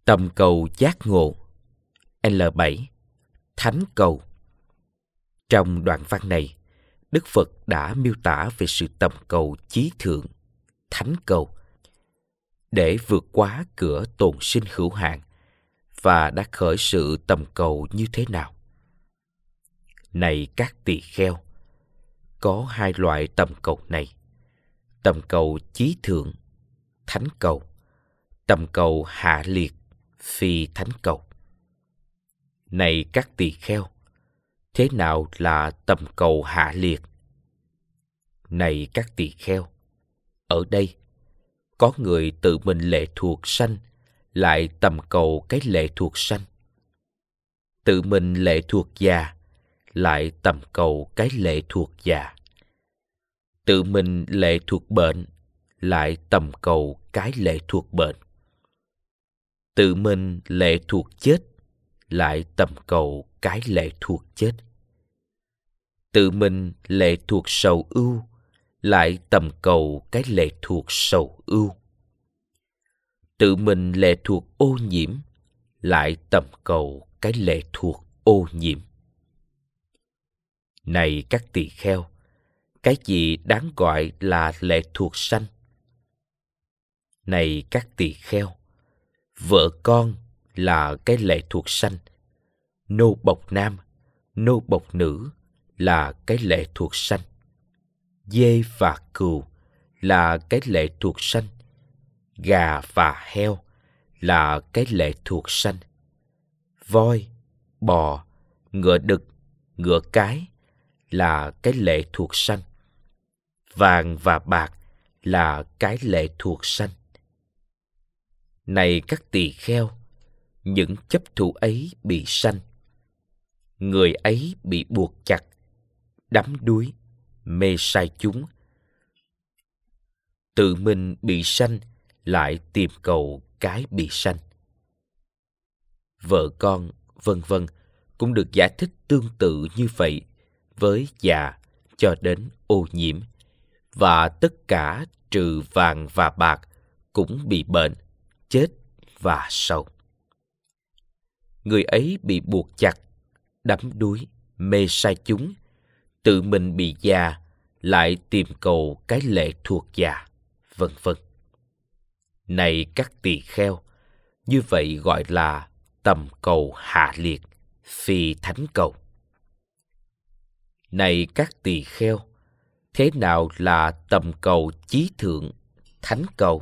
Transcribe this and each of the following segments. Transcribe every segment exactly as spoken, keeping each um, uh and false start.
Tầm cầu giác ngộ. L bảy. Thánh cầu. Trong đoạn văn này, Đức Phật đã miêu tả về sự tầm cầu chí thượng, thánh cầu, để vượt quá cửa tồn sinh hữu hạn, và đã khởi sự tầm cầu như thế nào. Này các tỳ kheo, có hai loại tầm cầu này: tầm cầu chí thượng, thánh cầu; tầm cầu hạ liệt, phi thánh cầu. Này các tỳ kheo, thế nào là tầm cầu hạ liệt? Này các tỳ kheo, ở đây có người tự mình lệ thuộc sanh, lại tầm cầu cái lệ thuộc sanh; tự mình lệ thuộc già, lại tầm cầu cái lệ thuộc già; tự mình lệ thuộc bệnh, lại tầm cầu cái lệ thuộc bệnh; tự mình lệ thuộc chết, lại tầm cầu cái lệ thuộc chết; tự mình lệ thuộc sầu ưu, lại tầm cầu cái lệ thuộc sầu ưu; tự mình lệ thuộc ô nhiễm, lại tầm cầu cái lệ thuộc ô nhiễm. Này các tỳ kheo, cái gì đáng gọi là lệ thuộc sanh? Này các tỳ kheo, vợ con là cái lệ thuộc sanh; nô bộc nam, nô bộc nữ là cái lệ thuộc sanh; dê và cừu là cái lệ thuộc sanh; gà và heo là cái lệ thuộc sanh; voi, bò, ngựa đực, ngựa cái là cái lệ thuộc sanh; vàng và bạc là cái lệ thuộc sanh. Này các tỳ kheo, những chấp thủ ấy bị sanh. Người ấy bị buộc chặt, đắm đuối, mê sai chúng. Tự mình bị sanh, lại tìm cầu cái bị sanh. Vợ con, vân vân cũng được giải thích tương tự như vậy với già cho đến ô nhiễm, và tất cả trừ vàng và bạc cũng bị bệnh, chết và sầu. Người ấy bị buộc chặt, đắm đuối, mê sai chúng, tự mình bị già, lại tìm cầu cái lệ thuộc già, vân vân. Này các tỳ kheo, như vậy gọi là tầm cầu hạ liệt, phi thánh cầu. Này các tỳ kheo, thế nào là tầm cầu chí thượng, thánh cầu?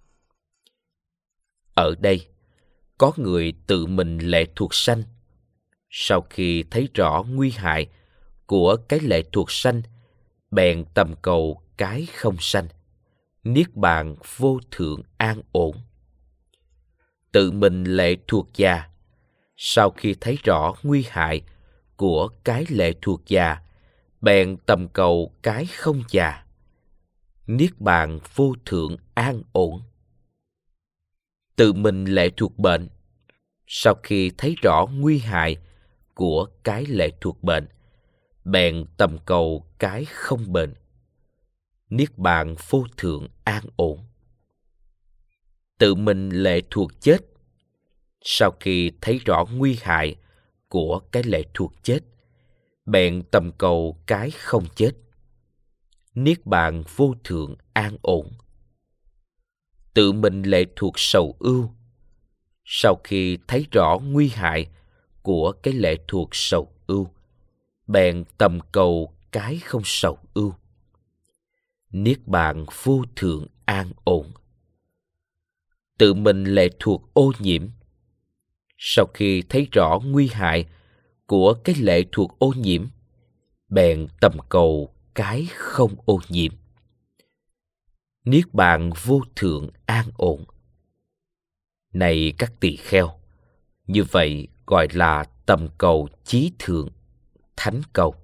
Ở đây, có người tự mình lệ thuộc sanh. Sau khi thấy rõ nguy hại của cái lệ thuộc sanh, bèn tầm cầu cái không sanh, niết bàn vô thượng an ổn. Tự mình lệ thuộc già. Sau khi thấy rõ nguy hại của cái lệ thuộc già, bèn tầm cầu cái không già, niết bàn vô thượng an ổn. Tự mình lệ thuộc bệnh. Sau khi thấy rõ nguy hại của cái lệ thuộc bệnh, bèn tầm cầu cái không bệnh, niết bàn vô thượng an ổn. Tự mình lệ thuộc chết. Sau khi thấy rõ nguy hại của cái lệ thuộc chết, bèn tầm cầu cái không chết, niết bàn vô thượng an ổn. Tự mình lệ thuộc sầu ưu. Sau khi thấy rõ nguy hại của cái lệ thuộc sầu ưu, bèn tầm cầu cái không sầu ưu, niết bàn vô thượng an ổn. Tự mình lệ thuộc ô nhiễm. Sau khi thấy rõ nguy hại của cái lệ thuộc ô nhiễm, bèn tầm cầu cái không ô nhiễm, niết bàn vô thượng an ổn. Này các tỳ kheo, như vậy gọi là tầm cầu chí thượng, thánh cầu.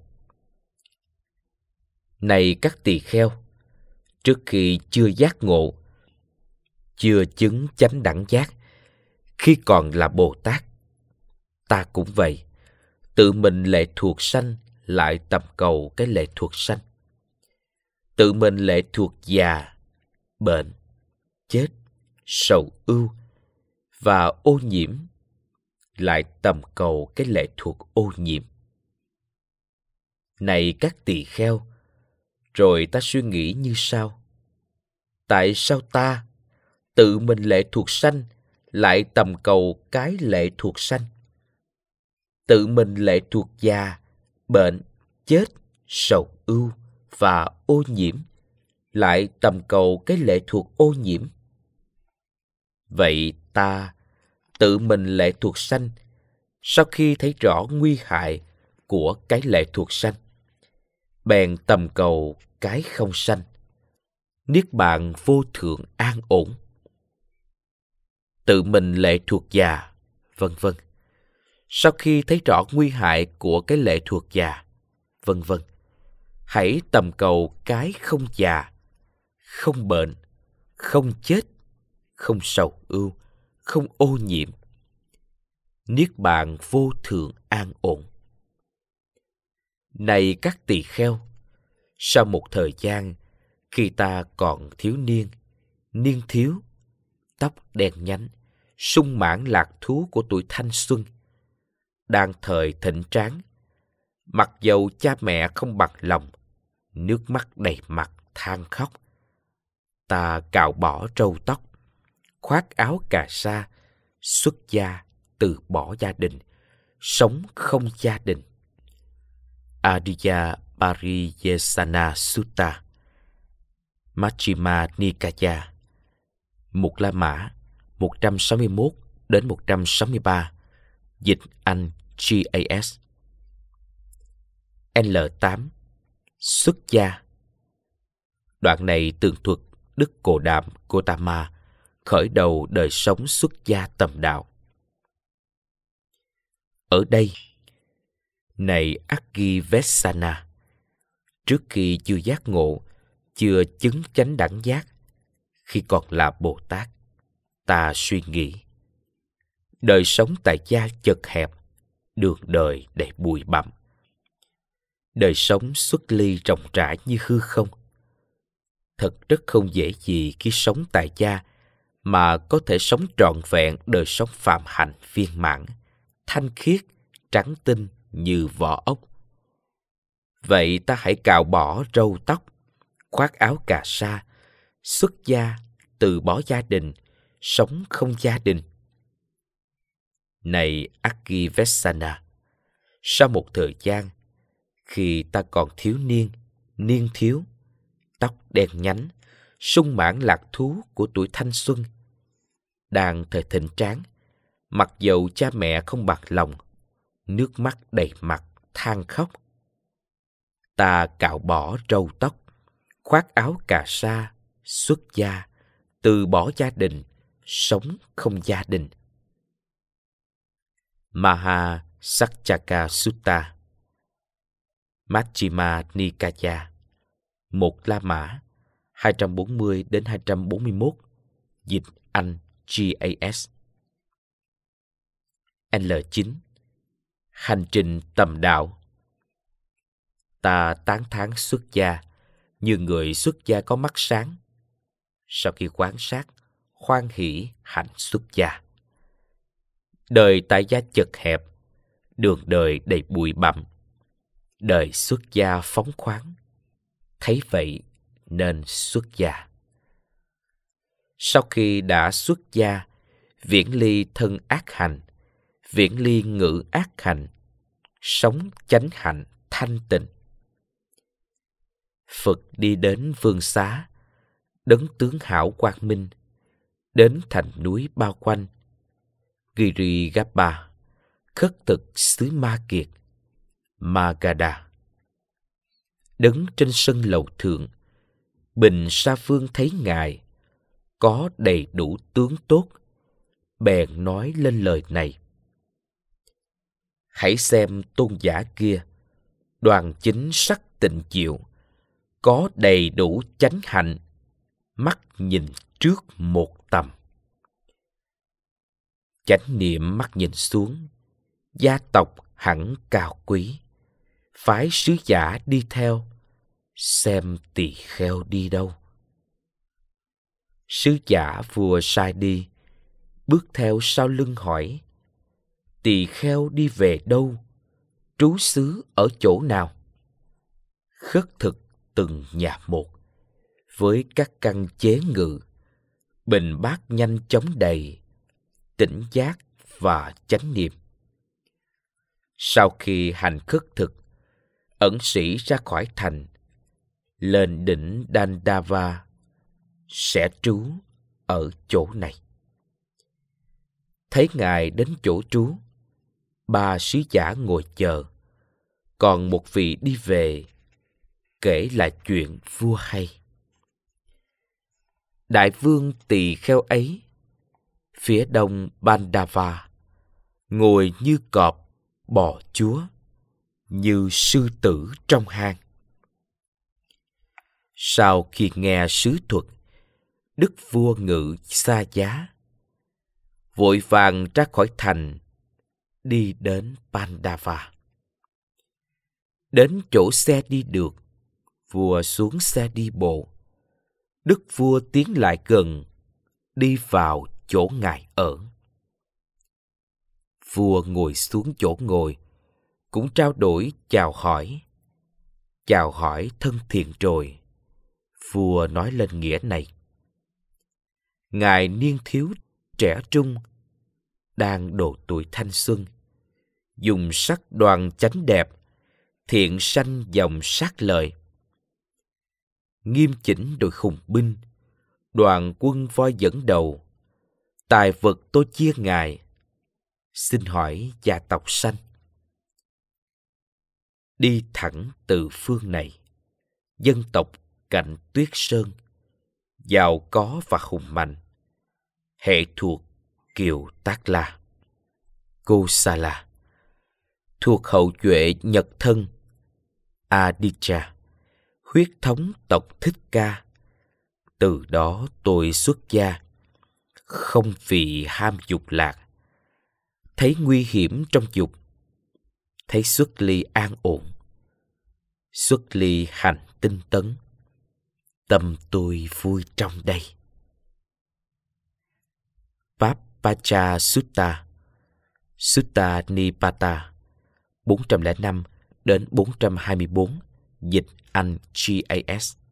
Này các tỳ kheo, trước khi chưa giác ngộ, chưa chứng chánh đẳng giác, khi còn là Bồ Tát, ta cũng vậy, tự mình lệ thuộc sanh, lại tầm cầu cái lệ thuộc sanh. Tự mình lệ thuộc già, bệnh, chết, sầu ưu, và ô nhiễm, lại tầm cầu cái lệ thuộc ô nhiễm. Này các tỳ kheo, rồi ta suy nghĩ như sau: tại sao ta, tự mình lệ thuộc sanh, lại tầm cầu cái lệ thuộc sanh? Tự mình lệ thuộc già, bệnh, chết, sầu ưu và ô nhiễm, lại tầm cầu cái lệ thuộc ô nhiễm. Vậy ta, tự mình lệ thuộc sanh, sau khi thấy rõ nguy hại của cái lệ thuộc sanh, bèn tầm cầu cái không sanh, niết bàn vô thượng an ổn. Tự mình lệ thuộc già, vân vân. Sau khi thấy rõ nguy hại của cái lệ thuộc già, vân vân, hãy tầm cầu cái không già, không bệnh, không chết, không sầu ưu, không ô nhiễm, niết bàn vô thượng an ổn. Này các tỳ kheo, sau một thời gian, khi ta còn thiếu niên, niên thiếu, tóc đen nhánh, sung mãn lạc thú của tuổi thanh xuân, đang thời thịnh tráng, mặc dầu cha mẹ không bằng lòng, nước mắt đầy mặt than khóc, ta cạo bỏ râu tóc, khoác áo cà sa, xuất gia, từ bỏ gia đình, sống không gia đình. Adiya Pariyesana Sutta, Majjhima Nikaya, Mục La Mã một trăm sáu mươi mốt đến một trăm sáu mươi ba, dịch Anh giê a ét. L tám. Xuất gia. Đoạn này tường thuật Đức Cồ Đàm Gotama khởi đầu đời sống xuất gia tầm đạo. Ở đây, này Akivesana, trước khi chưa giác ngộ, chưa chứng chánh đẳng giác, khi còn là Bồ Tát, ta suy nghĩ: đời sống tại gia chật hẹp, đường đời đầy bụi bặm. Đời sống xuất ly rộng rãi như hư không. Thật rất không dễ gì khi sống tại gia mà có thể sống trọn vẹn đời sống phạm hạnh viên mãn, thanh khiết, trắng tinh như vỏ ốc. Vậy ta hãy cạo bỏ râu tóc, khoác áo cà sa, xuất gia, từ bỏ gia đình, sống không gia đình. Này Akivesana, sau một thời gian, khi ta còn thiếu niên, niên thiếu, tóc đen nhánh, sung mãn lạc thú của tuổi thanh xuân, đang thời thịnh tráng, mặc dầu cha mẹ không bằng lòng, nước mắt đầy mặt than khóc, ta cạo bỏ râu tóc, khoác áo cà sa, xuất gia, từ bỏ gia đình, sống không gia đình. Maha Sakchaka Sutta, Majjhima Nikaya, Một La Mã hai trăm bốn mươi đến hai trăm bốn mươi mốt, dịch Anh giê a ét. L chín. Hành trình tầm đạo. Ta tán thán xuất gia như người xuất gia có mắt sáng. Sau khi quan sát, hoan hỷ hạnh xuất gia. Đời tại gia chật hẹp, đường đời đầy bụi bặm. Đời xuất gia phóng khoáng, thấy vậy nên xuất gia. Sau khi đã xuất gia, viễn ly thân ác hành, viễn ly ngữ ác hành, sống chánh hạnh thanh tịnh. Phật đi đến Vương Xá, đấng tướng hảo quang minh, đến thành núi bao quanh Girigabha, khất thực xứ Ma Kiệt, Magadha. Đứng trên sân lầu thượng, Bình Sa Vương thấy Ngài có đầy đủ tướng tốt, bèn nói lên lời này: hãy xem tôn giả kia, đoan chính sắc tịnh diệu, có đầy đủ chánh hạnh, mắt nhìn trước một tầm. Chánh niệm mắt nhìn xuống, gia tộc hẳn cao quý, phái sứ giả đi theo, xem tỳ kheo đi đâu. Sứ giả vua sai đi, bước theo sau lưng hỏi: tỳ kheo đi về đâu? Trú xứ ở chỗ nào? Khất thực từng nhà một, với các căn chế ngự, bình bát nhanh chóng đầy, tỉnh giác và chánh niệm. Sau khi hành khất thực, ẩn sĩ ra khỏi thành, lên đỉnh Dandava, sẽ trú ở chỗ này. Thấy ngài đến chỗ trú, ba sứ giả ngồi chờ, còn một vị đi về, kể lại chuyện vua hay. Đại vương tỳ kheo ấy, phía đông Bandava, ngồi như cọp bò chúa, như sư tử trong hang. Sau khi nghe sứ thuật, đức vua ngự xa giá, vội vàng ra khỏi thành, đi đến Pandava. Đến chỗ xe đi được, vua xuống xe đi bộ. Đức vua tiến lại gần, đi vào chỗ ngài ở. Vua ngồi xuống chỗ ngồi, cũng trao đổi chào hỏi. Chào hỏi thân thiện rồi, vua nói lên nghĩa này: ngài niên thiếu trẻ trung, đang độ tuổi thanh xuân, dùng sắc đoan chánh đẹp, thiện sanh dòng sát lợi, nghiêm chỉnh đội hùng binh, đoàn quân voi dẫn đầu, tài vật tôi chia ngài. Xin hỏi gia tộc sanh. Đi thẳng từ phương này, dân tộc cạnh Tuyết Sơn, giàu có và hùng mạnh, hệ thuộc Kiều Tác La, Kosala, thuộc hậu duệ Nhật Thân, Aditya, huyết thống tộc Thích Ca. Từ đó tôi xuất gia, không vì ham dục lạc, thấy nguy hiểm trong dục, thấy xuất ly an ổn, xuất ly hành tinh tấn, tâm tôi vui trong đây. Papacha Sutta, Sutta Nipata, bốn trăm lẻ năm đến bốn trăm hai mươi bốn, dịch Anh G A S.